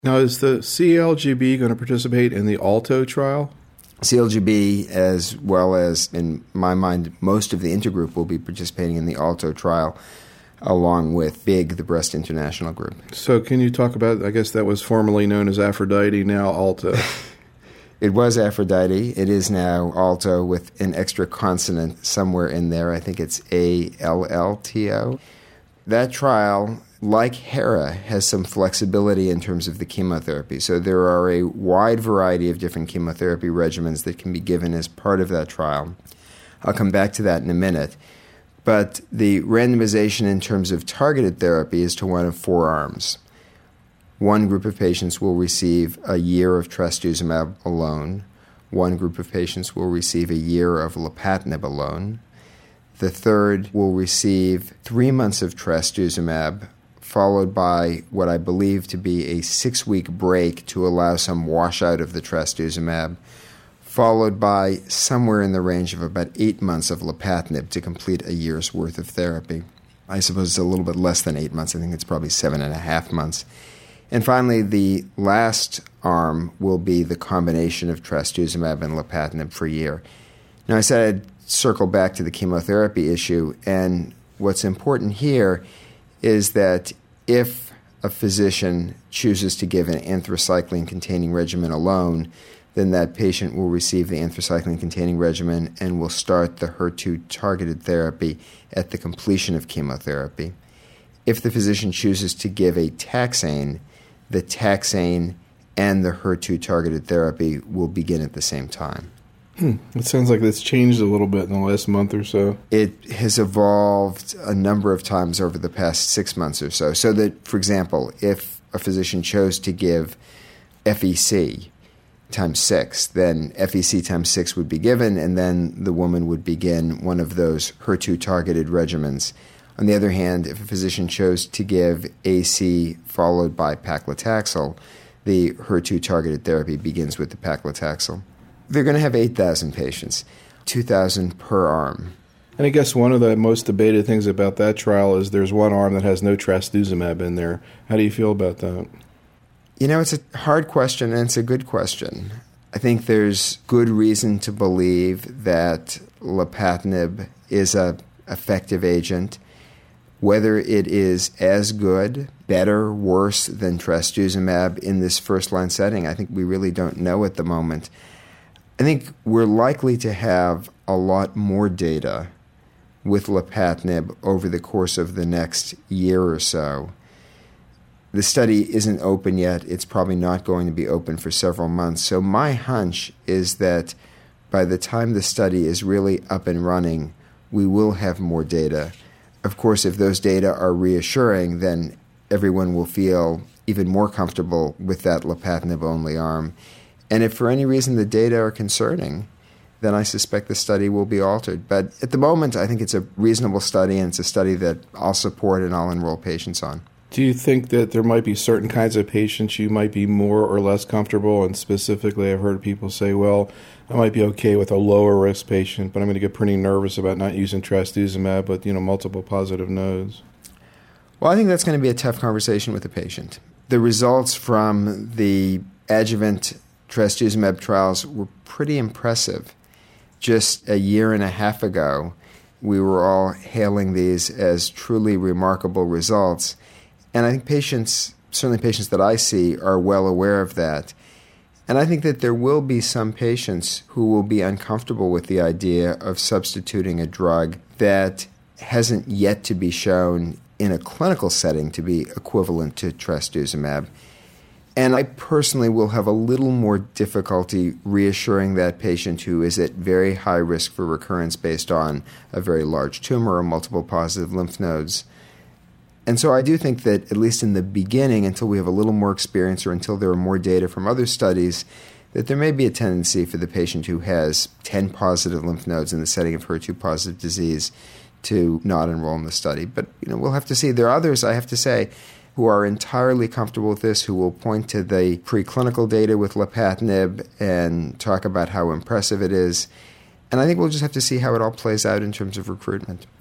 Now, is the CLGB going to participate in the ALTO trial? CLGB, as well as, in my mind, most of the intergroup will be participating in the ALTO trial, along with BIG, the Breast International Group. So can you talk about, I guess that was formerly known as Aphrodite, now ALTO. It was Aphrodite. It is now ALTO with an extra consonant somewhere in there. I think it's ALLTO. That trial, like HERA, has some flexibility in terms of the chemotherapy. So there are a wide variety of different chemotherapy regimens that can be given as part of that trial. I'll come back to that in a minute. But the randomization in terms of targeted therapy is to one of four arms. One group of patients will receive a year of trastuzumab alone. One group of patients will receive a year of lapatinib alone. The third will receive 3 months of trastuzumab, followed by what I believe to be a 6-week break to allow some washout of the trastuzumab, followed by somewhere in the range of about 8 months of lapatinib to complete a year's worth of therapy. I suppose it's a little bit less than 8 months. I think it's probably 7.5 months. And finally, the last arm will be the combination of trastuzumab and lapatinib for a year. Now, I said I'd circle back to the chemotherapy issue, and what's important here is that if a physician chooses to give an anthracycline-containing regimen alone, then that patient will receive the anthracycline-containing regimen and will start the HER2-targeted therapy at the completion of chemotherapy. If the physician chooses to give a taxane, the taxane and the HER2-targeted therapy will begin at the same time. It sounds like that's changed a little bit in the last month or so. It has evolved a number of times over the past 6 months or so. So that, for example, if a physician chose to give FEC times 6, then FEC times 6 would be given, and then the woman would begin one of those HER2-targeted regimens. On the other hand, if a physician chose to give AC followed by paclitaxel, the HER2-targeted therapy begins with the paclitaxel. They're going to have 8,000 patients, 2,000 per arm. And I guess one of the most debated things about that trial is there's one arm that has no trastuzumab in there. How do you feel about that? You know, it's a hard question, and it's a good question. I think there's good reason to believe that lapatinib is an effective agent. Whether it is as good, better, worse than trastuzumab in this first-line setting, I think we really don't know at the moment. I think we're likely to have a lot more data with lapatinib over the course of the next year or so. The study isn't open yet. It's probably not going to be open for several months. So my hunch is that by the time the study is really up and running, we will have more data. Of course, if those data are reassuring, then everyone will feel even more comfortable with that lapatinib-only arm. And if for any reason the data are concerning, then I suspect the study will be altered. But at the moment, I think it's a reasonable study, and it's a study that I'll support and I'll enroll patients on. Do you think that there might be certain kinds of patients you might be more or less comfortable? And specifically, I've heard people say, well, I might be okay with a lower risk patient, but I'm going to get pretty nervous about not using trastuzumab, but, multiple positive nodes. Well, I think that's going to be a tough conversation with the patient. The results from the adjuvant trastuzumab trials were pretty impressive. Just a year and a half ago, we were all hailing these as truly remarkable results. And I think patients, certainly patients that I see, are well aware of that. And I think that there will be some patients who will be uncomfortable with the idea of substituting a drug that hasn't yet to be shown in a clinical setting to be equivalent to trastuzumab. And I personally will have a little more difficulty reassuring that patient who is at very high risk for recurrence based on a very large tumor or multiple positive lymph nodes. And so I do think that, at least in the beginning, until we have a little more experience or until there are more data from other studies, that there may be a tendency for the patient who has 10 positive lymph nodes in the setting of HER2-positive disease to not enroll in the study. But we'll have to see. There are others, I have to say, who are entirely comfortable with this, who will point to the preclinical data with lapatinib and talk about how impressive it is. And I think we'll just have to see how it all plays out in terms of recruitment.